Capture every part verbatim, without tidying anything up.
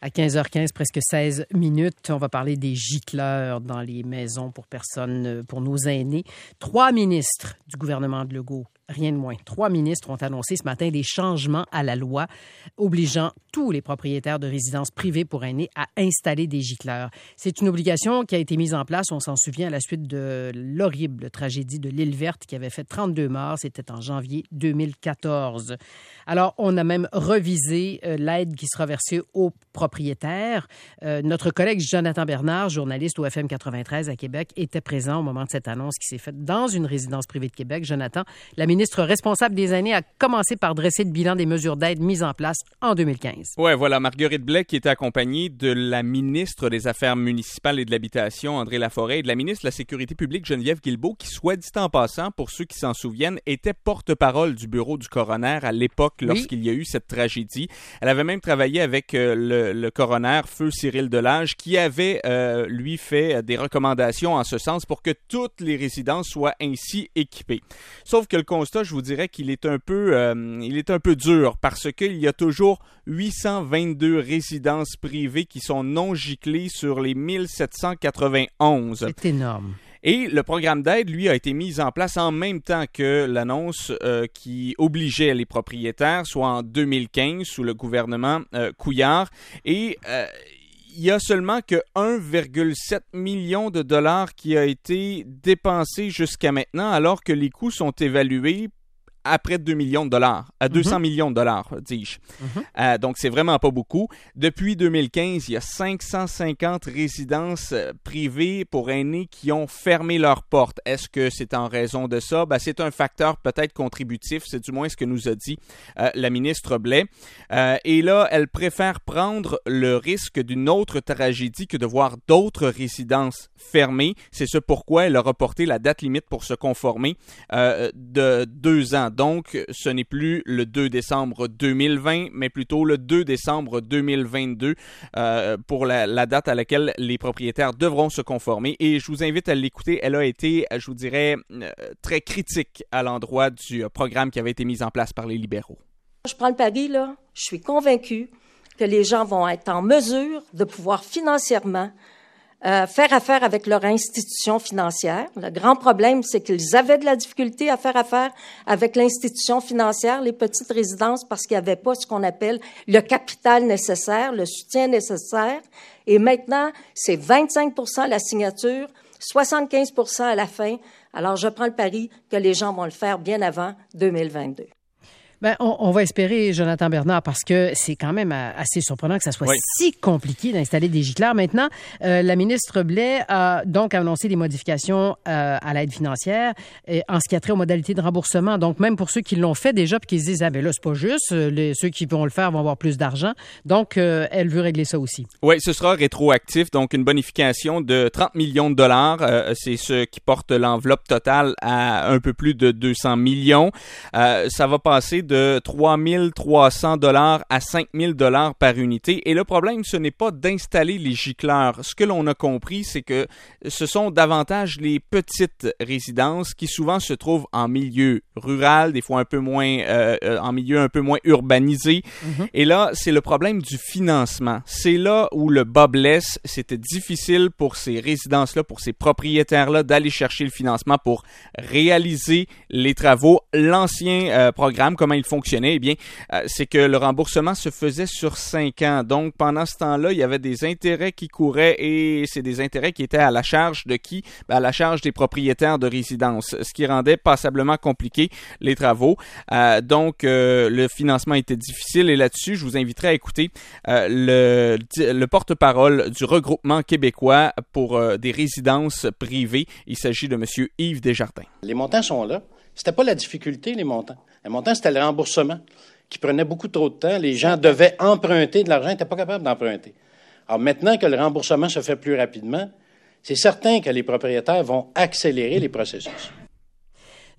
À quinze heures quinze, presque seize minutes, on va parler des gicleurs dans les maisons pour personnes, pour nos aînés. Trois ministres du gouvernement de Legault, rien de moins, trois ministres ont annoncé ce matin des changements à la loi obligeant tous les propriétaires de résidences privées pour aînés à installer des gicleurs. C'est une obligation qui a été mise en place, on s'en souvient, à la suite de l'horrible tragédie de l'île Verte qui avait fait trente-deux morts. C'était en janvier deux mille quatorze. Alors, on a même revisé euh, l'aide qui sera versée aux propriétaires. Euh, notre collègue Jonathan Bernard, journaliste au F M quatre-vingt-treize à Québec, était présent au moment de cette annonce qui s'est faite dans une résidence privée de Québec. Jonathan, la ministre responsable des aînés, a commencé par dresser le bilan des mesures d'aide mises en place en deux mille quinze. Oui, voilà, Marguerite Blais qui était accompagnée de la ministre des Affaires municipales et de l'Habitation, André Laforêt, et de la ministre de la Sécurité publique, Geneviève Guilbeault, qui, soit dit en passant, pour ceux qui s'en souviennent, était porte-parole du bureau du coroner à l'époque lorsqu'il oui. y a eu cette tragédie. Elle avait même travaillé avec euh, le, le coroner, feu Cyril Delage, qui avait, euh, lui, fait des recommandations en ce sens pour que toutes les résidences soient ainsi équipées. Sauf que le constat, je vous dirais qu'il est un peu, euh, il est un peu dur parce qu'il y a toujours huit cent vingt-deux résidences privées qui sont non giclées sur les mille sept cent quatre-vingt-onze. C'est énorme. Et le programme d'aide, lui, a été mis en place en même temps que l'annonce euh, qui obligeait les propriétaires, soit en deux mille quinze, sous le gouvernement euh, Couillard. Et euh, il y a seulement que un virgule sept million de dollars qui a été dépensé jusqu'à maintenant, alors que les coûts sont évalués à près de deux millions de dollars, à deux cents mm-hmm. millions de dollars, dis-je. Mm-hmm. Euh, donc, c'est vraiment pas beaucoup. Depuis deux mille quinze, il y a cinq cent cinquante résidences privées pour aînés qui ont fermé leurs portes. Est-ce que c'est en raison de ça? Ben, c'est un facteur peut-être contributif, c'est du moins ce que nous a dit euh, la ministre Blais. Euh, et là, elle préfère prendre le risque d'une autre tragédie que de voir d'autres résidences fermées. C'est ce pourquoi elle a reporté la date limite pour se conformer euh, de deux ans. Donc, ce n'est plus le deux décembre deux mille vingt, mais plutôt le deux décembre deux mille vingt-deux euh, pour la, la date à laquelle les propriétaires devront se conformer. Et je vous invite à l'écouter. Elle a été, je vous dirais, euh, très critique à l'endroit du programme qui avait été mis en place par les libéraux. Je prends le pari, là. Je suis convaincue que les gens vont être en mesure de pouvoir financièrement Euh, faire affaire avec leur institution financière. Le grand problème, c'est qu'ils avaient de la difficulté à faire affaire avec l'institution financière, les petites résidences, parce qu'il n'y avait pas ce qu'on appelle le capital nécessaire, le soutien nécessaire. Et maintenant, c'est vingt-cinq pour cent à la signature, soixante-quinze pour cent à la fin. Alors, je prends le pari que les gens vont le faire bien avant deux mille vingt-deux. Ben, on, on va espérer, Jonathan Bernard, parce que c'est quand même assez surprenant que ça soit oui. si compliqué d'installer des gicleurs. Maintenant, euh, la ministre Blais a donc annoncé des modifications euh, à l'aide financière et en ce qui a trait aux modalités de remboursement. Donc, même pour ceux qui l'ont fait déjà puis qui se disent « Ah, ben là, c'est pas juste, les, ceux qui vont le faire vont avoir plus d'argent. » Donc, euh, elle veut régler ça aussi. Oui, ce sera rétroactif, donc une bonification de trente millions de dollars. Euh, c'est ce qui porte l'enveloppe totale à un peu plus de deux cents millions. Euh, ça va passer de de trois mille trois cents dollars à cinq mille dollars par unité. Et le problème, ce n'est pas d'installer les gicleurs. Ce que l'on a compris, c'est que ce sont davantage les petites résidences qui souvent se trouvent en milieu rural, des fois un peu moins, euh, en milieu un peu moins urbanisé. Mm-hmm. Et là, c'est le problème du financement. C'est là où le bas blesse. C'était difficile pour ces résidences-là, pour ces propriétaires-là, d'aller chercher le financement pour réaliser les travaux. L'ancien euh, programme, comment il fonctionnait, eh bien, euh, c'est que le remboursement se faisait sur cinq ans. Donc, pendant ce temps-là, il y avait des intérêts qui couraient et c'est des intérêts qui étaient à la charge de qui? Ben, à la charge des propriétaires de résidences, ce qui rendait passablement compliqué les travaux. Euh, donc, euh, le financement était difficile et là-dessus, je vous inviterai à écouter euh, le, le porte-parole du regroupement québécois pour euh, des résidences privées. Il s'agit de M. Yves Desjardins. Les montants sont là. C'était pas la difficulté, les montants. Le montant, c'était le remboursement qui prenait beaucoup trop de temps. Les gens devaient emprunter de l'argent, ils n'étaient pas capables d'emprunter. Alors maintenant que le remboursement se fait plus rapidement, c'est certain que les propriétaires vont accélérer les processus.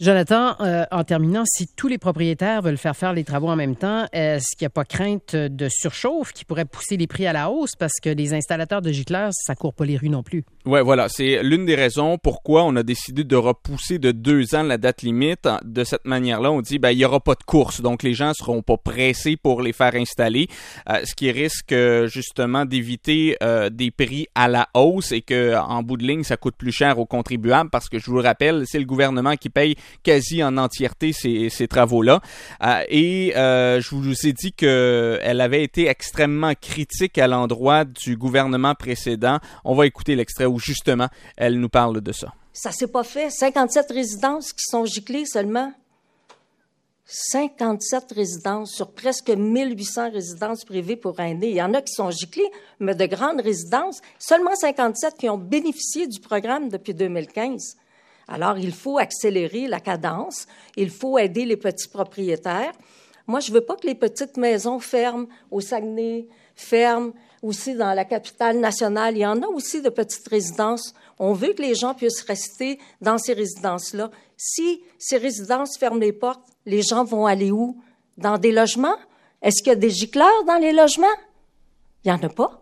Jonathan, euh, en terminant, si tous les propriétaires veulent faire faire les travaux en même temps, est-ce qu'il n'y a pas crainte de surchauffe qui pourrait pousser les prix à la hausse parce que les installateurs de gicleurs, ça court pas les rues non plus? Ouais, voilà, c'est l'une des raisons pourquoi on a décidé de repousser de deux ans la date limite. De cette manière-là, on dit ben il y aura pas de course, donc les gens seront pas pressés pour les faire installer, euh, ce qui risque justement d'éviter euh, des prix à la hausse et que en bout de ligne ça coûte plus cher aux contribuables parce que je vous le rappelle, c'est le gouvernement qui paye quasi en entièreté ces, ces travaux-là. Euh, et euh, je vous ai dit qu'elle avait été extrêmement critique à l'endroit du gouvernement précédent. On va écouter l'extrait où justement elle nous parle de ça. Ça s'est pas fait. cinquante-sept résidences qui sont giclées seulement. cinquante-sept résidences sur presque mille huit cents résidences privées pour aînés. Il y en a qui sont giclées, mais de grandes résidences. Seulement cinquante-sept qui ont bénéficié du programme depuis deux mille quinze. Alors, il faut accélérer la cadence. Il faut aider les petits propriétaires. Moi, je veux pas que les petites maisons ferment au Saguenay, ferment aussi dans la capitale nationale. Il y en a aussi de petites résidences. On veut que les gens puissent rester dans ces résidences-là. Si ces résidences ferment les portes, les gens vont aller où? Dans des logements? Est-ce qu'il y a des gicleurs dans les logements? Il n'y en a pas.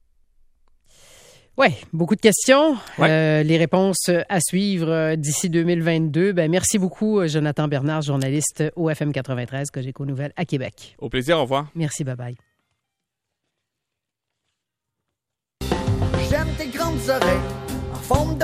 Oui, beaucoup de questions. Ouais. Euh, les réponses à suivre euh, d'ici deux mille vingt-deux. Ben, merci beaucoup, Jonathan Bernard, journaliste au F M quatre-vingt-treize, Cogeco Nouvelles à Québec. Au plaisir, au revoir. Merci, bye-bye. J'aime tes grandes oreilles en forme de